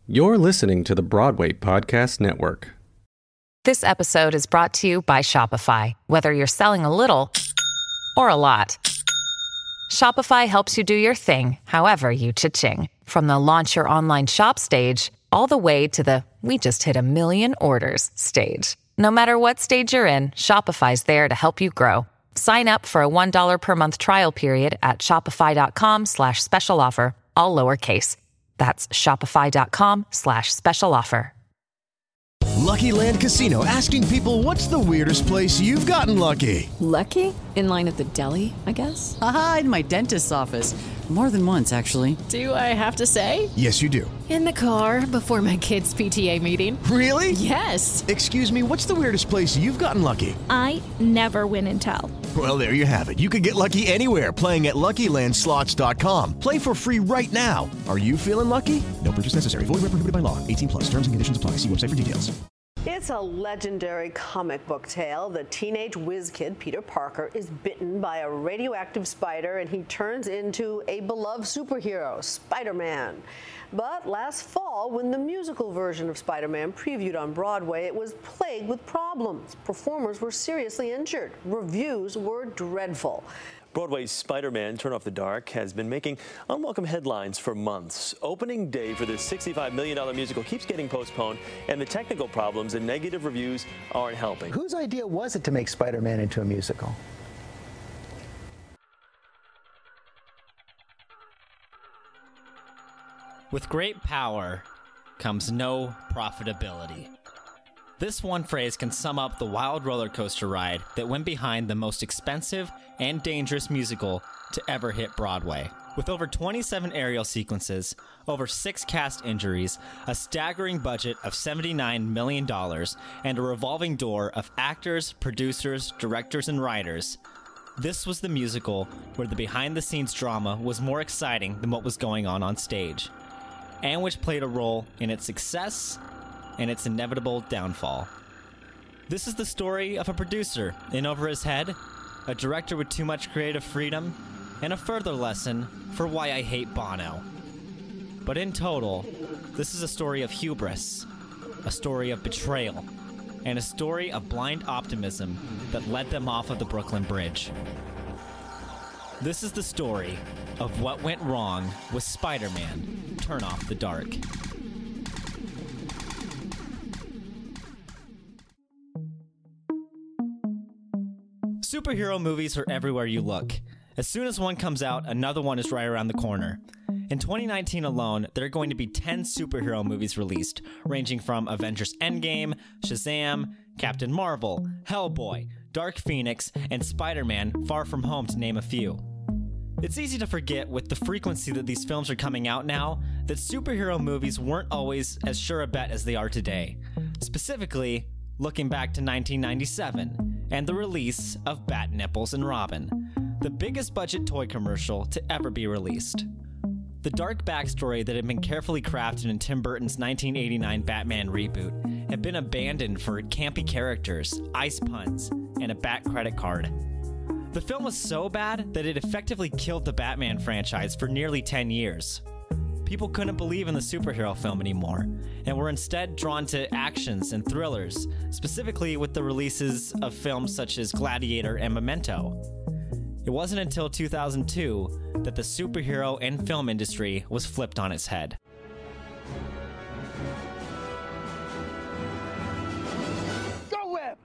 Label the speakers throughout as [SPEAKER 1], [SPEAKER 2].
[SPEAKER 1] You're listening to the Broadway Podcast Network.
[SPEAKER 2] This episode is brought to you by Shopify. Whether you're selling a little or a lot, Shopify helps you do your thing, however you cha-ching. From the launch your online shop stage, all the way to the we just hit 1 million orders stage. No matter what stage you're in, Shopify's there to help you grow. Sign up for a $1 per month trial period at shopify.com/special offer, all lowercase. That's shopify.com/special offer.
[SPEAKER 3] Lucky Land Casino, asking people, what's the weirdest place you've gotten lucky?
[SPEAKER 4] Lucky? In line at the deli, I guess?
[SPEAKER 5] Aha, in my dentist's office. More than once, actually.
[SPEAKER 4] Do I have to say?
[SPEAKER 3] Yes, you do.
[SPEAKER 4] In the car before my kids' PTA meeting.
[SPEAKER 3] Really?
[SPEAKER 4] Yes.
[SPEAKER 3] Excuse me, what's the weirdest place you've gotten lucky?
[SPEAKER 6] I never win and tell.
[SPEAKER 3] Well, there you have it. You can get lucky anywhere, playing at LuckyLandSlots.com. Play for free right now. Are you feeling lucky? No purchase necessary. Void where prohibited by law. 18 plus. Terms and conditions apply. See website for details.
[SPEAKER 7] It's a legendary comic book tale. The teenage whiz kid, Peter Parker, is bitten by a radioactive spider and he turns into a beloved superhero, Spider-Man. But last fall, when the musical version of Spider-Man previewed on Broadway, it was plagued with problems. Performers were seriously injured. Reviews were dreadful.
[SPEAKER 8] Broadway's Spider-Man: Turn Off the Dark has been making unwelcome headlines for months. Opening day for this $65 million musical keeps getting postponed, and the technical problems and negative reviews aren't helping.
[SPEAKER 9] Whose idea was it to make Spider-Man into a musical?
[SPEAKER 10] With great power comes no profitability. This one phrase can sum up the wild roller coaster ride that went behind the most expensive and dangerous musical to ever hit Broadway. With over 27 aerial sequences, over 6 cast injuries, a staggering budget of $79 million, and a revolving door of actors, producers, directors, and writers, this was the musical where the behind-the-scenes drama was more exciting than what was going on stage, and which played a role in its success and its inevitable downfall. This is the story of a producer in over his head, a director with too much creative freedom, and a further lesson for why I hate Bono. But in total, this is a story of hubris, a story of betrayal, and a story of blind optimism that led them off of the Brooklyn Bridge. This is the story of what went wrong with Spider-Man: Turn Off the Dark. Superhero movies are everywhere you look. As soon as one comes out, another one is right around the corner. In 2019 alone, there are going to be 10 superhero movies released, ranging from Avengers Endgame, Shazam, Captain Marvel, Hellboy, Dark Phoenix, and Spider-Man: Far From Home, to name a few. It's easy to forget, with the frequency that these films are coming out now, that superhero movies weren't always as sure a bet as they are today. Specifically, looking back to 1997 and the release of Bat Nipples and Robin, the biggest budget toy commercial to ever be released. The dark backstory that had been carefully crafted in Tim Burton's 1989 Batman reboot had been abandoned for campy characters, ice puns, and a Bat credit card. The film was so bad that it effectively killed the Batman franchise for nearly 10 years. People couldn't believe in the superhero film anymore, and were instead drawn to actions and thrillers, specifically with the releases of films such as Gladiator and Memento. It wasn't until 2002 that the superhero and film industry was flipped on its head.
[SPEAKER 11] Go, Webb!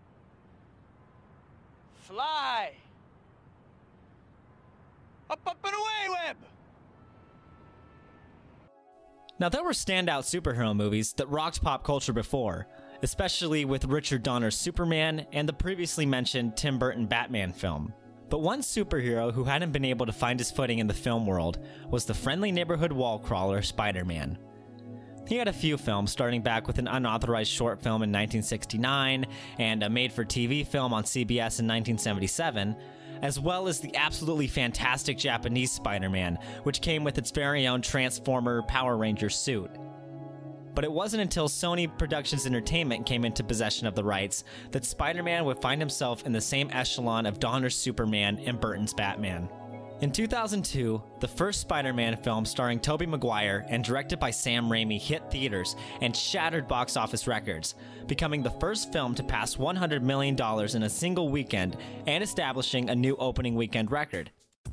[SPEAKER 11] Fly! Up, up, and away, Webb!
[SPEAKER 10] Now, there were standout superhero movies that rocked pop culture before, especially with Richard Donner's Superman and the previously mentioned Tim Burton Batman film. But one superhero who hadn't been able to find his footing in the film world was the friendly neighborhood wall crawler Spider-Man. He had a few films, starting back with an unauthorized short film in 1969 and a made-for-TV film on CBS in 1977, as well as the absolutely fantastic Japanese Spider-Man, which came with its very own Transformer Power Ranger suit. But it wasn't until Sony Productions Entertainment came into possession of the rights that Spider-Man would find himself in the same echelon of Donner's Superman and Burton's Batman. In 2002, the first Spider-Man film starring Tobey Maguire and directed by Sam Raimi hit theaters and shattered box office records, becoming the first film to pass $100 million in a single weekend and establishing a new opening weekend record.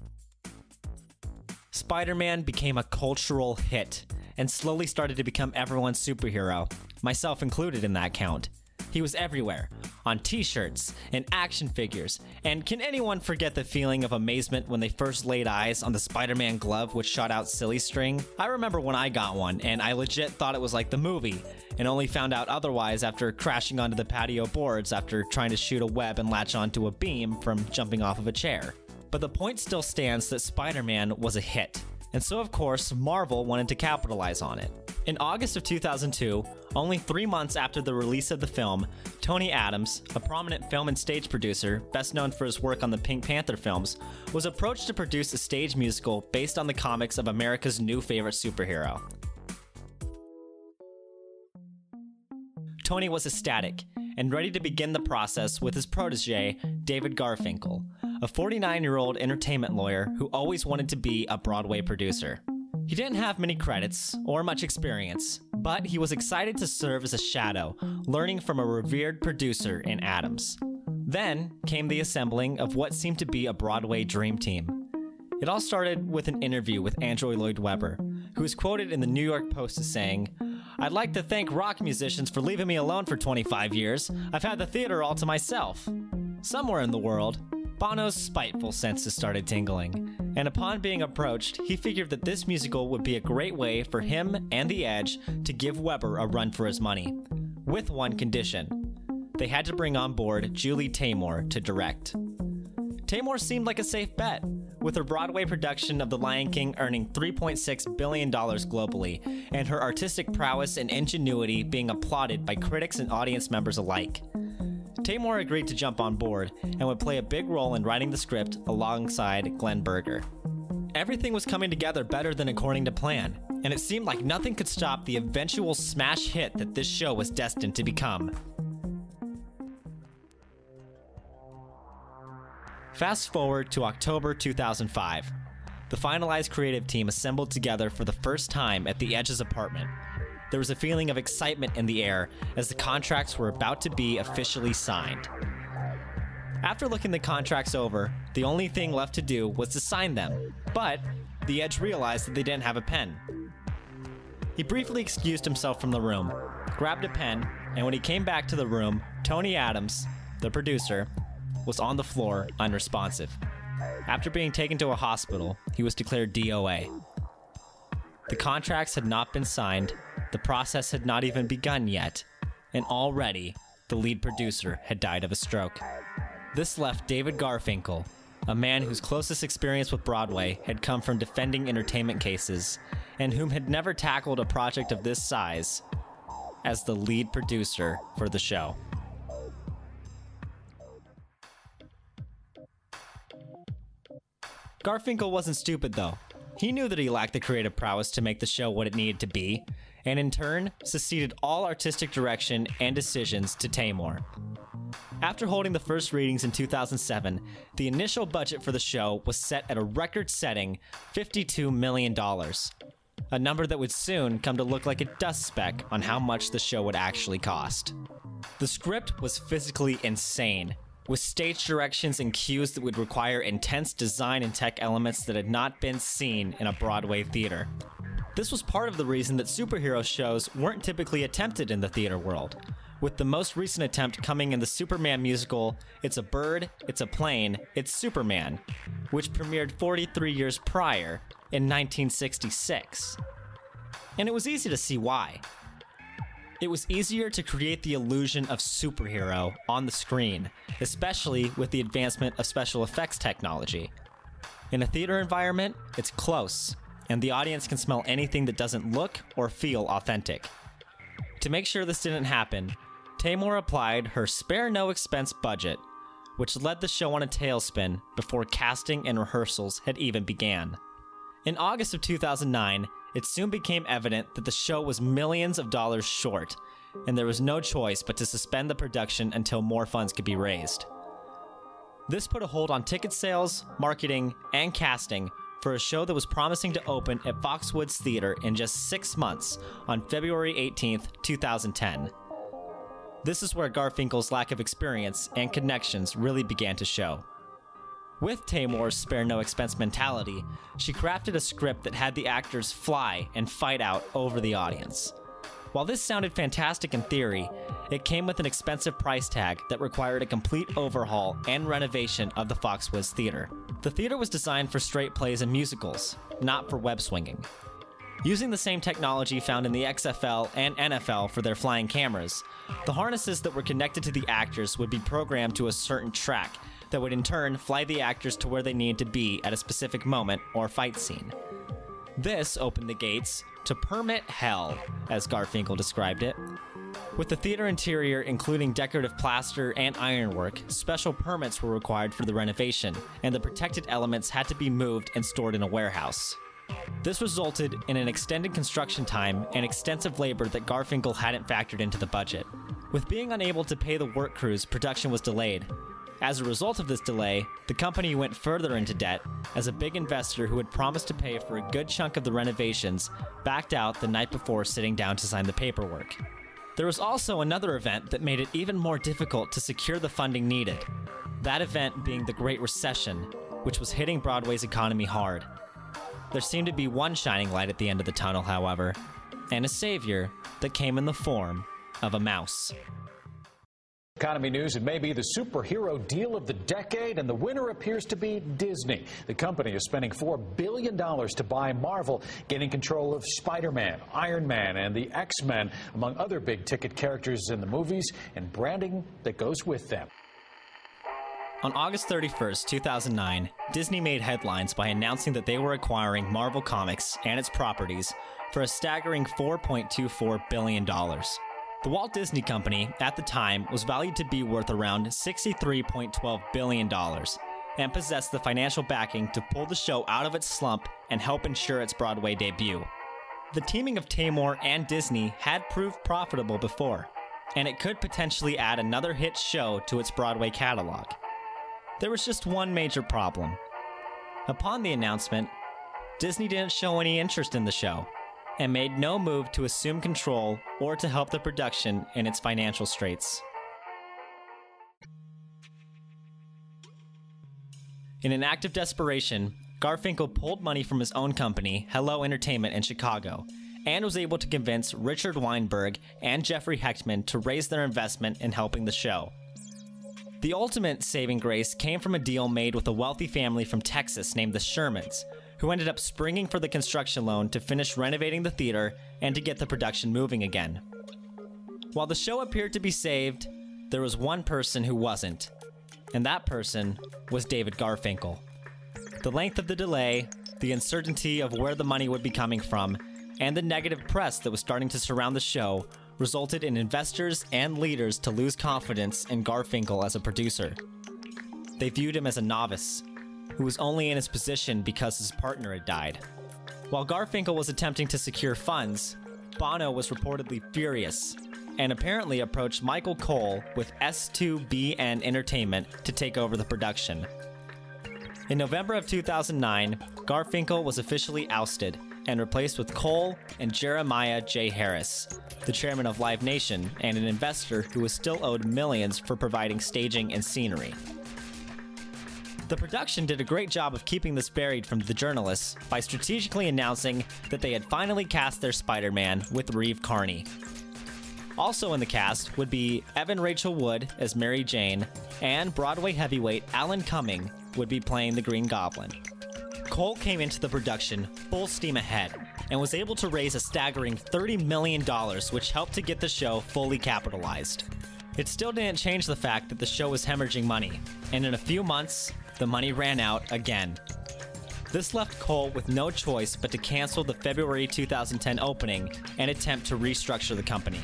[SPEAKER 10] Spider-Man became a cultural hit and slowly started to become everyone's superhero, myself included in that count. He was everywhere, on t-shirts and action figures, and can anyone forget the feeling of amazement when they first laid eyes on the Spider-Man glove which shot out silly string? I remember when I got one, and I legit thought it was like the movie, and only found out otherwise after crashing onto the patio boards after trying to shoot a web and latch onto a beam from jumping off of a chair. But the point still stands that Spider-Man was a hit, and so of course Marvel wanted to capitalize on it. In August of 2002, only 3 months after the release of the film, Tony Adams, a prominent film and stage producer, best known for his work on the Pink Panther films, was approached to produce a stage musical based on the comics of America's new favorite superhero. Tony was ecstatic and ready to begin the process with his protege, David Garfinkel, a 49-year-old entertainment lawyer who always wanted to be a Broadway producer. He didn't have many credits or much experience, but he was excited to serve as a shadow, learning from a revered producer in Adams. Then came the assembling of what seemed to be a Broadway dream team. It all started with an interview with Andrew Lloyd Webber, who is quoted in the New York Post as saying, "I'd like to thank rock musicians for leaving me alone for 25 years. I've had the theater all to myself." Somewhere in the world, Bono's spiteful senses started tingling, and upon being approached, he figured that this musical would be a great way for him and The Edge to give Webber a run for his money, with one condition. They had to bring on board Julie Taymor to direct. Taymor seemed like a safe bet, with her Broadway production of The Lion King earning $3.6 billion globally, and her artistic prowess and ingenuity being applauded by critics and audience members alike. Taymor agreed to jump on board and would play a big role in writing the script alongside Glenn Berger. Everything was coming together better than according to plan, and it seemed like nothing could stop the eventual smash hit that this show was destined to become. Fast forward to October 2005. The finalized creative team assembled together for the first time at The Edge's apartment. There was a feeling of excitement in the air as the contracts were about to be officially signed. After looking the contracts over, the only thing left to do was to sign them, but The Edge realized that they didn't have a pen. He briefly excused himself from the room, grabbed a pen, and when he came back to the room, Tony Adams, the producer, was on the floor, unresponsive. After being taken to a hospital, he was declared DOA. The contracts had not been signed, the process had not even begun yet, and already, the lead producer had died of a stroke. This left David Garfinkel, a man whose closest experience with Broadway had come from defending entertainment cases, and whom had never tackled a project of this size, as the lead producer for the show. Garfinkel wasn't stupid though. He knew that he lacked the creative prowess to make the show what it needed to be, and in turn, seceded all artistic direction and decisions to Taymor. After holding the first readings in 2007, the initial budget for the show was set at a record-setting $52 million, a number that would soon come to look like a dust speck on how much the show would actually cost. The script was physically insane, with stage directions and cues that would require intense design and tech elements that had not been seen in a Broadway theater. This was part of the reason that superhero shows weren't typically attempted in the theater world, with the most recent attempt coming in the Superman musical It's a Bird, It's a Plane, It's Superman, which premiered 43 years prior in 1966. And it was easy to see why. It was easier to create the illusion of superhero on the screen, especially with the advancement of special effects technology. In a theater environment, it's close, and the audience can smell anything that doesn't look or feel authentic. To make sure this didn't happen, Taymor applied her spare-no-expense budget, which led the show on a tailspin before casting and rehearsals had even began. In August of 2009, it soon became evident that the show was millions of dollars short, and there was no choice but to suspend the production until more funds could be raised. This put a hold on ticket sales, marketing, and casting for a show that was promising to open at Foxwoods Theater in just 6 months on February 18th, 2010. This is where Garfinkel's lack of experience and connections really began to show. With Taymor's spare-no-expense mentality, she crafted a script that had the actors fly and fight out over the audience. While this sounded fantastic in theory, it came with an expensive price tag that required a complete overhaul and renovation of the Foxwoods Theater. The theater was designed for straight plays and musicals, not for web swinging. Using the same technology found in the XFL and NFL for their flying cameras, the harnesses that were connected to the actors would be programmed to a certain track that would in turn fly the actors to where they needed to be at a specific moment or fight scene. This opened the gates to permit hell, as Garfinkel described it. With the theater interior including decorative plaster and ironwork, special permits were required for the renovation, and the protected elements had to be moved and stored in a warehouse. This resulted in an extended construction time and extensive labor that Garfinkel hadn't factored into the budget. With being unable to pay the work crews, production was delayed. As a result of this delay, the company went further into debt as a big investor who had promised to pay for a good chunk of the renovations backed out the night before sitting down to sign the paperwork. There was also another event that made it even more difficult to secure the funding needed. That event being the Great Recession, which was hitting Broadway's economy hard. There seemed to be one shining light at the end of the tunnel, however, and a savior that came in the form of a mouse.
[SPEAKER 12] Economy news, it may be the superhero deal of the decade, and the winner appears to be Disney. The company is spending $4 billion to buy Marvel, gaining control of Spider-Man, Iron Man, and the X-Men, among other big-ticket characters in the movies, and branding that goes with them.
[SPEAKER 10] On August 31st, 2009, Disney made headlines by announcing that they were acquiring Marvel Comics and its properties for a staggering $4.24 billion. The Walt Disney Company, at the time, was valued to be worth around $63.12 billion and possessed the financial backing to pull the show out of its slump and help ensure its Broadway debut. The teaming of Taymor and Disney had proved profitable before, and it could potentially add another hit show to its Broadway catalog. There was just one major problem. Upon the announcement, Disney didn't show any interest in the show, and made no move to assume control or to help the production in its financial straits. In an act of desperation, Garfinkel pulled money from his own company, Hello Entertainment in Chicago, and was able to convince Richard Weinberg and Jeffrey Hechtman to raise their investment in helping the show. The ultimate saving grace came from a deal made with a wealthy family from Texas named the Shermans, who ended up springing for the construction loan to finish renovating the theater and to get the production moving again. While the show appeared to be saved, there was one person who wasn't, and that person was David Garfinkel. The length of the delay, the uncertainty of where the money would be coming from, and the negative press that was starting to surround the show resulted in investors and leaders to lose confidence in Garfinkel as a producer. They viewed him as a novice, who was only in his position because his partner had died. While Garfinkel was attempting to secure funds, Bono was reportedly furious and apparently approached Michael Cole with S2BN Entertainment to take over the production. In November of 2009, Garfinkel was officially ousted and replaced with Cole and Jeremiah J. Harris, the chairman of Live Nation and an investor who was still owed millions for providing staging and scenery. The production did a great job of keeping this buried from the journalists by strategically announcing that they had finally cast their Spider-Man with Reeve Carney. Also in the cast would be Evan Rachel Wood as Mary Jane, and Broadway heavyweight Alan Cumming would be playing the Green Goblin. Cole came into the production full steam ahead and was able to raise a staggering $30 million, which helped to get the show fully capitalized. It still didn't change the fact that the show was hemorrhaging money, and in a few months, the money ran out again. This left Cole with no choice but to cancel the February 2010 opening and attempt to restructure the company.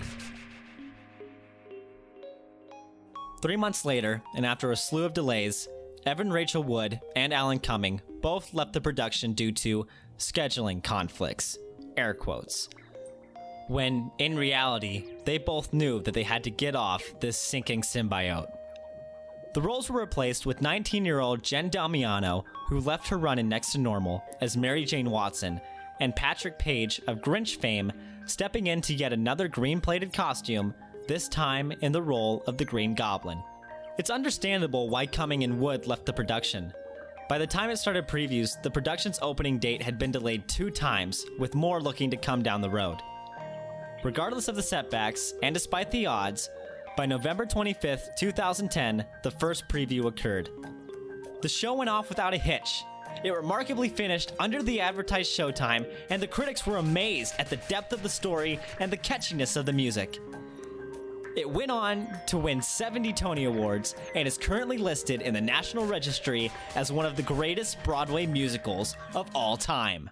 [SPEAKER 10] 3 months later, and after a slew of delays, Evan Rachel Wood and Alan Cumming both left the production due to scheduling conflicts, air quotes, when in reality, they both knew that they had to get off this sinking symbiote. The roles were replaced with 19-year-old Jen Damiano, who left her run in Next to Normal, as Mary Jane Watson, and Patrick Page of Grinch fame stepping into yet another green-plated costume, this time in the role of the Green Goblin. It's understandable why Cumming and Wood left the production. By the time it started previews, the production's opening date had been delayed 2 times, with more looking to come down the road. Regardless of the setbacks, and despite the odds, by November 25th, 2010, the first preview occurred. The show went off without a hitch. It remarkably finished under the advertised showtime, and the critics were amazed at the depth of the story and the catchiness of the music. It went on to win 70 Tony Awards and is currently listed in the National Registry as one of the greatest Broadway musicals of all time.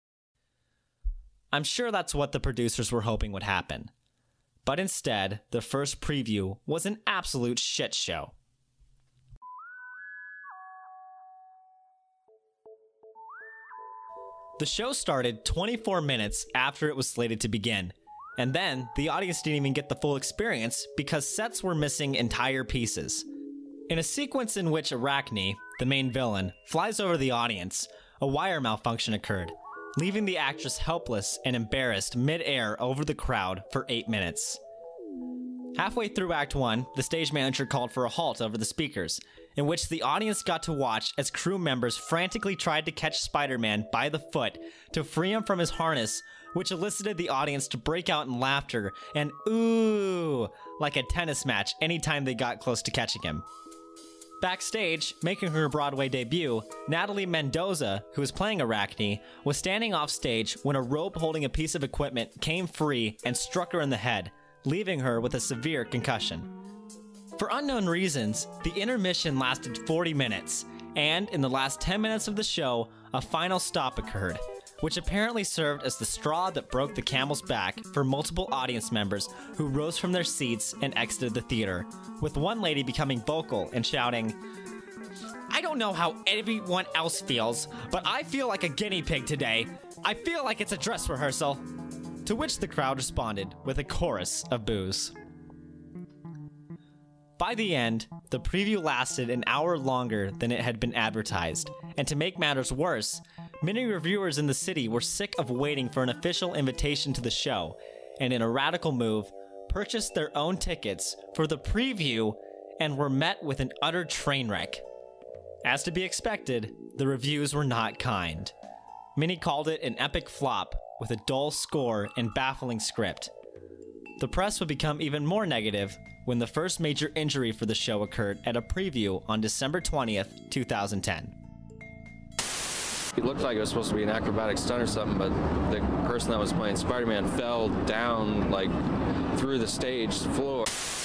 [SPEAKER 10] I'm sure that's what the producers were hoping would happen. But instead, the first preview was an absolute shit show. The show started 24 minutes after it was slated to begin, and then the audience didn't even get the full experience because sets were missing entire pieces. In a sequence in which Arachne, the main villain, flies over the audience, a wire malfunction occurred, leaving the actress helpless and embarrassed mid-air over the crowd for 8 minutes. Halfway through Act 1, the stage manager called for a halt over the speakers, in which the audience got to watch as crew members frantically tried to catch Spider-Man by the foot to free him from his harness, which elicited the audience to break out in laughter and ooh, like a tennis match anytime they got close to catching him. Backstage, making her Broadway debut, Natalie Mendoza, who was playing Arachne, was standing off stage when a rope holding a piece of equipment came free and struck her in the head, leaving her with a severe concussion. For unknown reasons, the intermission lasted 40 minutes, and in the last 10 minutes of the show, a final stop occurred, which apparently served as the straw that broke the camel's back for multiple audience members who rose from their seats and exited the theater, with one lady becoming vocal and shouting, "I don't know how everyone else feels, but I feel like a guinea pig today. I feel like it's a dress rehearsal." To which the crowd responded with a chorus of boos. By the end, the preview lasted an hour longer than it had been advertised, and to make matters worse, many reviewers in the city were sick of waiting for an official invitation to the show, and in a radical move, purchased their own tickets for the preview and were met with an utter train wreck. As to be expected, the reviews were not kind. Many called it an epic flop with a dull score and baffling script. The press would become even more negative when the first major injury for the show occurred at a preview on December 20th, 2010.
[SPEAKER 13] It looked like it was supposed to be an acrobatic stunt or something, but the person that was playing Spider-Man fell down, like, through the stage floor.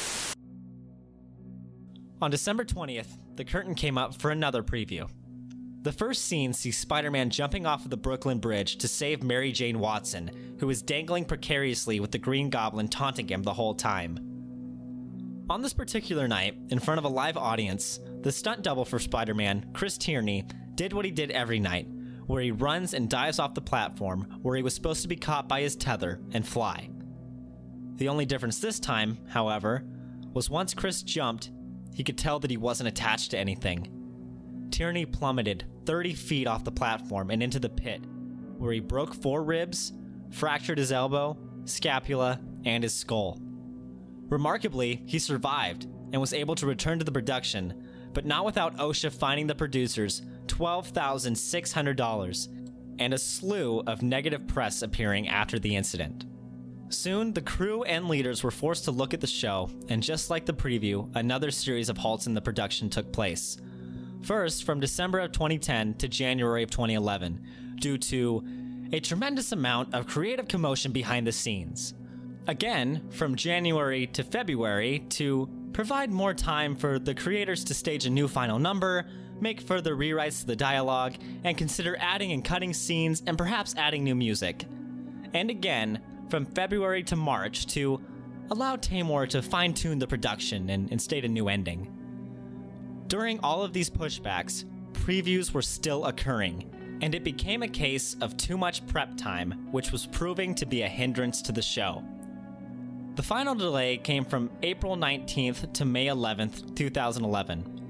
[SPEAKER 10] On December 20th, the curtain came up for another preview. The first scene sees Spider-Man jumping off of the Brooklyn Bridge to save Mary Jane Watson, who is dangling precariously with the Green Goblin taunting him the whole time. On this particular night, in front of a live audience, the stunt double for Spider-Man, Chris Tierney, did what he did every night, where he runs and dives off the platform where he was supposed to be caught by his tether and fly. The only difference this time, however, was once Chris jumped, he could tell that he wasn't attached to anything. Tierney plummeted 30 feet off the platform and into the pit, where he broke 4 ribs, fractured his elbow, scapula, and his skull. Remarkably, he survived and was able to return to the production, but not without OSHA fining the producers $12,600 and a slew of negative press appearing after the incident. Soon, the crew and leaders were forced to look at the show, and just like the preview, another series of halts in the production took place. First, from December of 2010 to January of 2011, due to a tremendous amount of creative commotion behind the scenes. Again, from January to February to provide more time for the creators to stage a new final number, make further rewrites to the dialogue, and consider adding and cutting scenes and perhaps adding new music. And again, from February to March to allow Tamor to fine-tune the production and state a new ending. During all of these pushbacks, previews were still occurring, and it became a case of too much prep time, which was proving to be a hindrance to the show. The final delay came from April 19th to May 11th, 2011,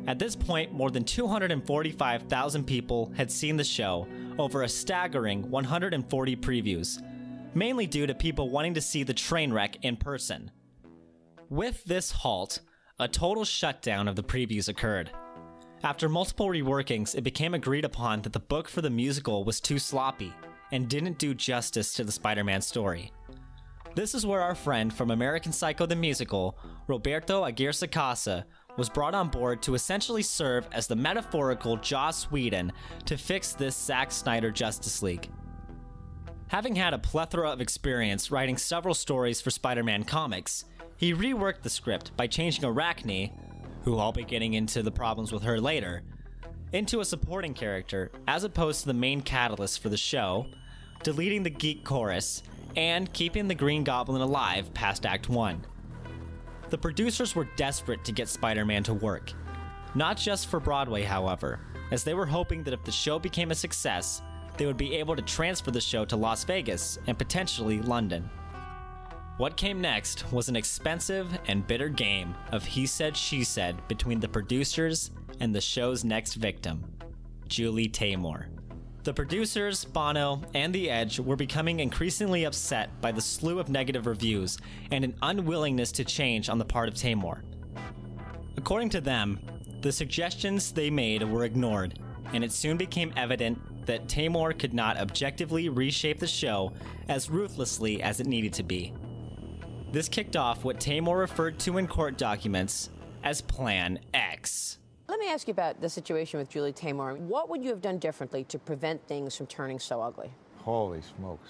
[SPEAKER 10] At this point, more than 245,000 people had seen the show over a staggering 140 previews, mainly due to people wanting to see the train wreck in person. With this halt, a total shutdown of the previews occurred. After multiple reworkings, it became agreed upon that the book for the musical was too sloppy and didn't do justice to the Spider-Man story. This is where our friend from American Psycho the Musical, Roberto Aguirre-Sacasa, was brought on board to essentially serve as the metaphorical Joss Whedon to fix this Zack Snyder Justice League. Having had a plethora of experience writing several stories for Spider-Man comics, he reworked the script by changing Arachne, who I'll be getting into the problems with her later, into a supporting character as opposed to the main catalyst for the show, deleting the geek chorus, and keeping the Green Goblin alive past Act 1. The producers were desperate to get Spider-Man to work. Not just for Broadway, however, as they were hoping that if the show became a success, they would be able to transfer the show to Las Vegas and potentially London. What came next was an expensive and bitter game of he said, she said between the producers and the show's next victim, Julie Taymor. The producers, Bono, and The Edge were becoming increasingly upset by the slew of negative reviews and an unwillingness to change on the part of Taymor. According to them, the suggestions they made were ignored, and it soon became evident that Taymor could not objectively reshape the show as ruthlessly as it needed to be. This kicked off what Taymor referred to in court documents as Plan X.
[SPEAKER 14] Let me ask you about the situation with Julie Taymor. What would you have done differently to prevent things from turning so ugly?
[SPEAKER 15] Holy smokes.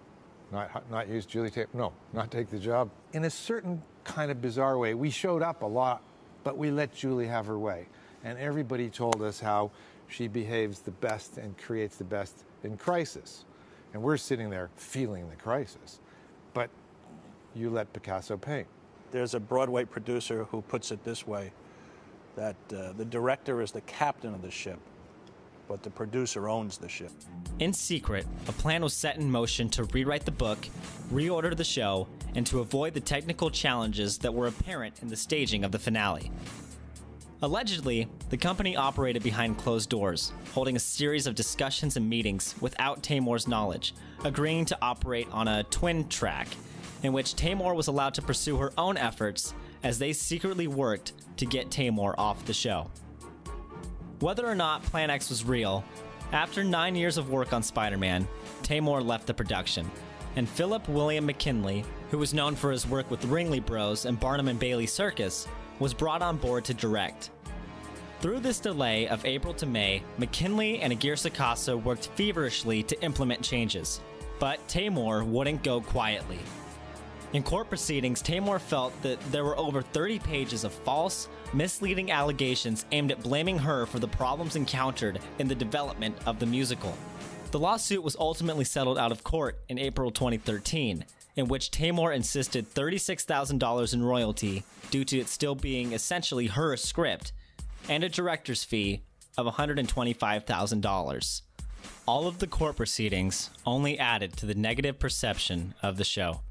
[SPEAKER 15] Not use Julie Taymor. No, not take the job. In a certain kind of bizarre way, we showed up a lot, but we let Julie have her way. And everybody told us how she behaves the best and creates the best in crisis. And we're sitting there feeling the crisis. But you let Picasso paint.
[SPEAKER 16] There's a Broadway producer who puts it this way, that the director is the captain of the ship, but the producer owns the ship.
[SPEAKER 10] In secret, a plan was set in motion to rewrite the book, reorder the show, and to avoid the technical challenges that were apparent in the staging of the finale. Allegedly, the company operated behind closed doors, holding a series of discussions and meetings without Taymor's knowledge, agreeing to operate on a twin track, in which Taymor was allowed to pursue her own efforts as they secretly worked to get Taymor off the show. Whether or not Plan X was real, after 9 years of work on Spider-Man, Taymor left the production, and Philip William McKinley, who was known for his work with Ringling Bros and Barnum and Bailey Circus, was brought on board to direct. Through this delay of April to May, McKinley and Aguirre-Sacasa worked feverishly to implement changes, but Taymor wouldn't go quietly. In court proceedings, Taymor felt that there were over 30 pages of false, misleading allegations aimed at blaming her for the problems encountered in the development of the musical. The lawsuit was ultimately settled out of court in April 2013, in which Taymor insisted $36,000 in royalty due to it still being essentially her script, and a director's fee of $125,000. All of the court proceedings only added to the negative perception of the show.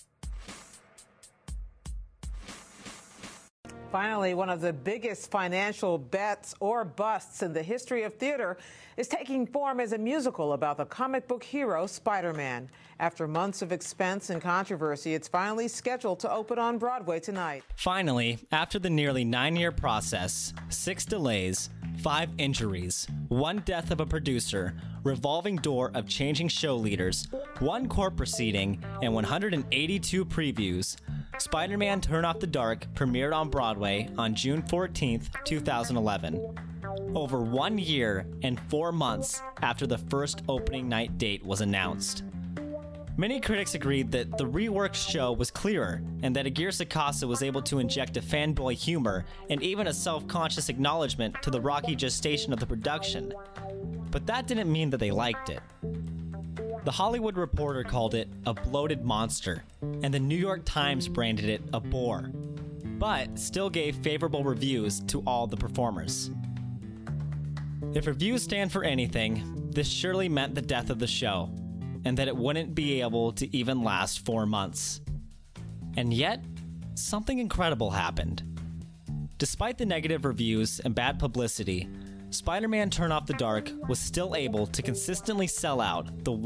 [SPEAKER 17] Finally, one of the biggest financial bets or busts in the history of theater is taking form as a musical about the comic book hero Spider-Man. After months of expense and controversy, it's finally scheduled to open on Broadway tonight.
[SPEAKER 10] Finally, after the nearly 9-year process, 6 delays, 5 injuries, 1 death of a producer, revolving door of changing show leaders, 1 court proceeding, and 182 previews, Spider-Man Turn Off the Dark premiered on Broadway on June 14th, 2011. Over 1 year and 4 months after the first opening night date was announced. Many critics agreed that the reworked show was clearer and that Aguirre-Sacasa was able to inject a fanboy humor and even a self-conscious acknowledgement to the rocky gestation of the production. But that didn't mean that they liked it. The Hollywood Reporter called it a bloated monster, and the New York Times branded it a bore, but still gave favorable reviews to all the performers. If reviews stand for anything, this surely meant the death of the show, and that it wouldn't be able to even last 4 months. And yet, something incredible happened. Despite the negative reviews and bad publicity, Spider-Man Turn Off the Dark was still able to consistently sell out the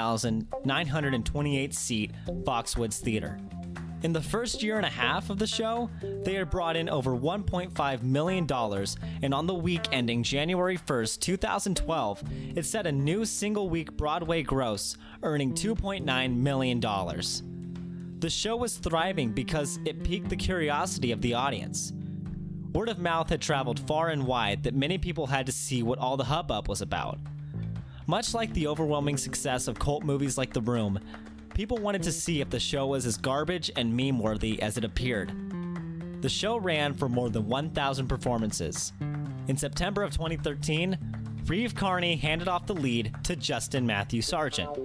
[SPEAKER 10] 1,928-seat Foxwoods Theater. In the first year and a half of the show, they had brought in over $1.5 million, and on the week ending January 1st, 2012, it set a new single-week Broadway gross, earning $2.9 million. The show was thriving because it piqued the curiosity of the audience. Word of mouth had traveled far and wide that many people had to see what all the hubbub was about. Much like the overwhelming success of cult movies like The Room, people wanted to see if the show was as garbage and meme-worthy as it appeared. The show ran for more than 1,000 performances. In September of 2013, Reeve Carney handed off the lead to Justin Matthew Sargent.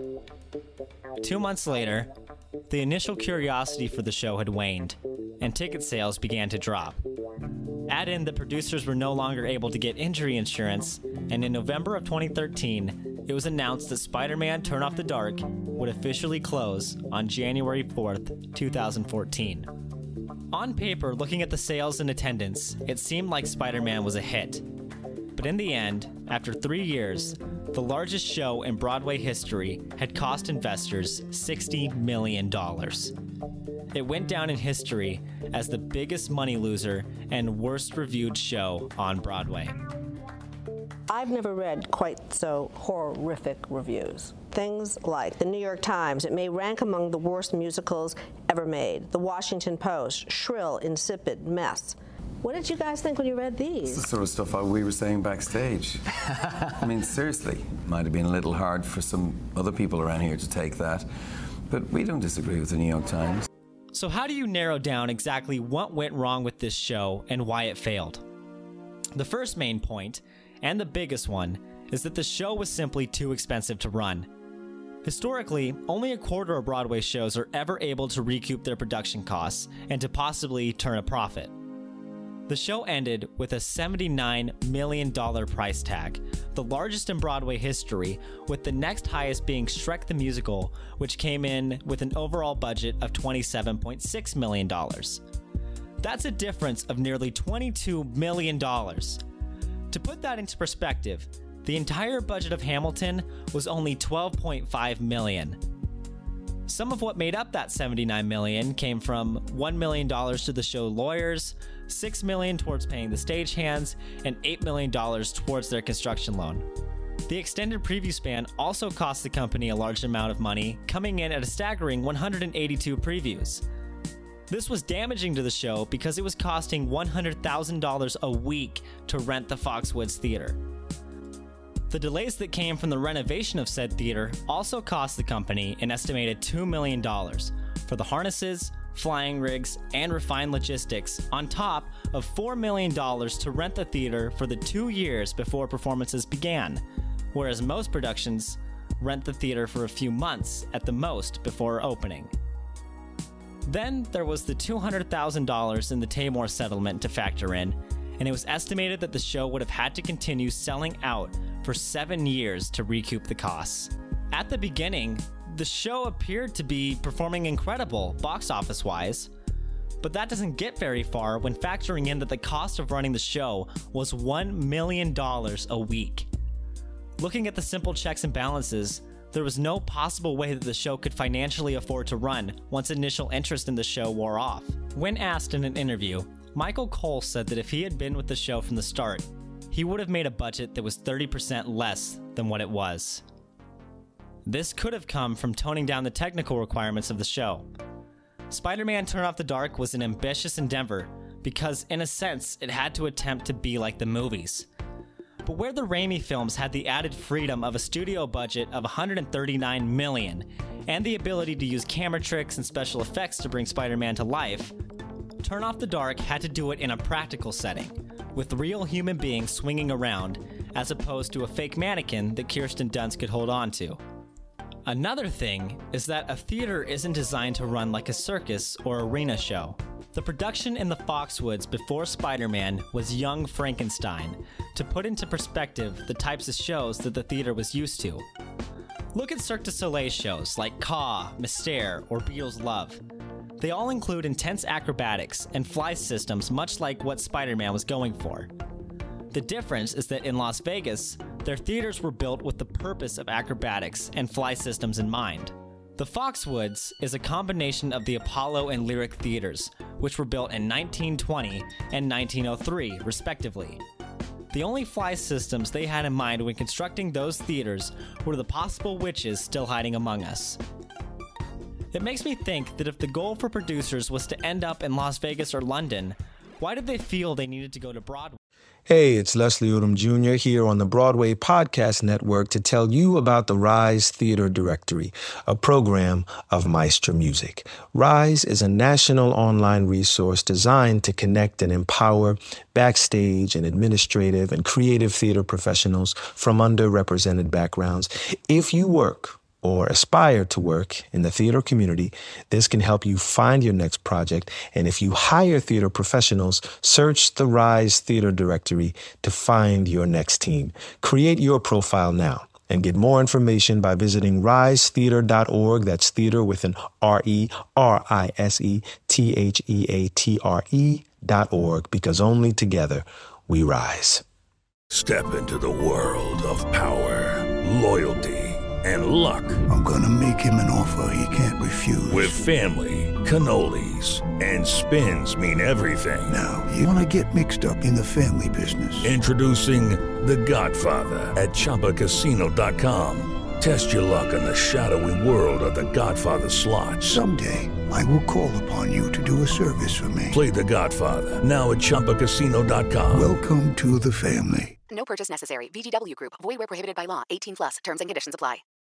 [SPEAKER 10] 2 months later, the initial curiosity for the show had waned, and ticket sales began to drop. Add in that producers were no longer able to get injury insurance, and in November of 2013, it was announced that Spider-Man Turn Off the Dark would officially close on January 4th, 2014. On paper, looking at the sales and attendance, it seemed like Spider-Man was a hit. But in the end, after 3 years, the largest show in Broadway history had cost investors $60 million. It went down in history as the biggest money loser and worst reviewed show on Broadway.
[SPEAKER 7] I've never read quite so horrific reviews. Things like the New York Times, it may rank among the worst musicals ever made. The Washington Post, shrill, insipid mess. What did you guys think when you read these?
[SPEAKER 18] It's the sort of stuff we were saying backstage. I mean, seriously, might have been a little hard for some other people around here to take that, but we don't disagree with the New York Times.
[SPEAKER 10] So how do you narrow down exactly what went wrong with this show and why it failed? The first main point, and the biggest one, is that the show was simply too expensive to run. Historically, only a quarter of Broadway shows are ever able to recoup their production costs and to possibly turn a profit. The show ended with a $79 million price tag, the largest in Broadway history, with the next highest being Shrek the Musical, which came in with an overall budget of $27.6 million. That's a difference of nearly $22 million. To put that into perspective, the entire budget of Hamilton was only $12.5 million. Some of what made up that $79 million came from $1 million to the show lawyers, $6 million towards paying the stagehands, and $8 million towards their construction loan. The extended preview span also cost the company a large amount of money, coming in at a staggering 182 previews. This was damaging to the show because it was costing $100,000 a week to rent the Foxwoods Theater. The delays that came from the renovation of said theater also cost the company an estimated $2 million for the harnesses, flying rigs, and refined logistics, on top of $4 million to rent the theater for the 2 years before performances began, whereas most productions rent the theater for a few months at the most before opening. Then there was the $200,000 in the Tamor settlement to factor in, and it was estimated that the show would have had to continue selling out for 7 years to recoup the costs. At the beginning, the show appeared to be performing incredible box office-wise, but that doesn't get very far when factoring in that the cost of running the show was $1 million a week. Looking at the simple checks and balances, there was no possible way that the show could financially afford to run once initial interest in the show wore off. When asked in an interview, Michael Cole said that if he had been with the show from the start, he would have made a budget that was 30% less than what it was. This could have come from toning down the technical requirements of the show. Spider-Man Turn Off the Dark was an ambitious endeavor because, in a sense, it had to attempt to be like the movies. But where the Raimi films had the added freedom of a studio budget of $139 million and the ability to use camera tricks and special effects to bring Spider-Man to life, Turn Off the Dark had to do it in a practical setting, with real human beings swinging around, as opposed to a fake mannequin that Kirsten Dunst could hold on to. Another thing is that a theater isn't designed to run like a circus or arena show. The production in the Foxwoods before Spider-Man was Young Frankenstein, to put into perspective the types of shows that the theater was used to. Look at Cirque du Soleil shows like Caw, Mystère, or Beatles Love. They all include intense acrobatics and fly systems, much like what Spider-Man was going for. The difference is that in Las Vegas, their theaters were built with the purpose of acrobatics and fly systems in mind. The Foxwoods is a combination of the Apollo and Lyric theaters, which were built in 1920 and 1903, respectively. The only fly systems they had in mind when constructing those theaters were the possible witches still hiding among us. It makes me think that if the goal for producers was to end up in Las Vegas or London, why did they feel they needed to go to Broadway?
[SPEAKER 19] Hey, it's Leslie Odom Jr. here on the Broadway Podcast Network to tell you about the Rise Theater Directory, a program of Maestro Music. Rise is a national online resource designed to connect and empower backstage and administrative and creative theater professionals from underrepresented backgrounds. If you work or aspire to work in the theater community, this can help you find your next project. And if you hire theater professionals, search the Rise Theater Directory to find your next team. Create your profile now and get more information by visiting risetheater.org. That's theater with an RISETHEATRE.org, because only together we rise.
[SPEAKER 20] Step into the world of power, loyalty, and luck.
[SPEAKER 21] I'm gonna make him an offer he can't refuse.
[SPEAKER 20] With family, cannolis, and spins mean everything.
[SPEAKER 21] Now, you wanna get mixed up in the family business.
[SPEAKER 20] Introducing The Godfather at ChumbaCasino.com. Test your luck in the shadowy world of The Godfather slot.
[SPEAKER 21] Someday, I will call upon you to do a service for me.
[SPEAKER 20] Play The Godfather, now at ChumbaCasino.com.
[SPEAKER 21] Welcome to the family.
[SPEAKER 22] No purchase necessary. VGW Group. Void where prohibited by law. 18+. Terms and conditions apply.